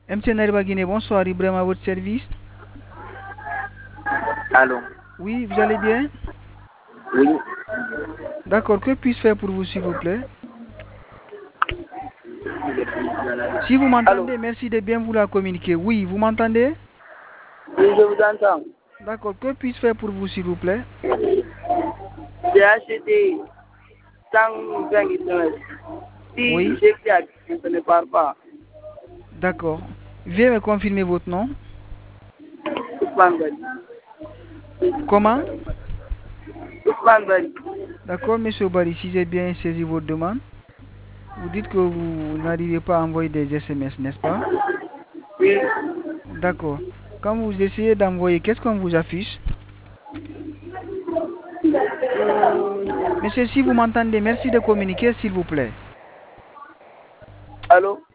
MTN Ariba Guinée, bonsoir, Ibrahim à votre service. Allô? Oui, vous allez bien? Oui. D'accord, que puis-je faire pour vous, s'il vous plaît? Si vous Allô? m'entendez, merci de bien vouloir communiquer. Oui, vous m'entendez? Oui, je vous entends. D'accord, que puis-je faire pour vous, s'il vous plaît? J'ai acheté 120 SMS. Si Oui, j'écris à quelqu'un, ça ne part pas. d'accord. Veuillez me confirmer votre nom. Ousmane Bari. Comment? Ousmane Bari. D'accord, monsieur Barry, si j'ai bien saisi votre demande, vous dites que vous n'arrivez pas à envoyer des SMS, n'est-ce pas? Oui. D'accord. Quand vous essayez d'envoyer, qu'est-ce qu'on vous affiche? Monsieur, si vous m'entendez, merci de communiquer, s'il vous plaît. Allô?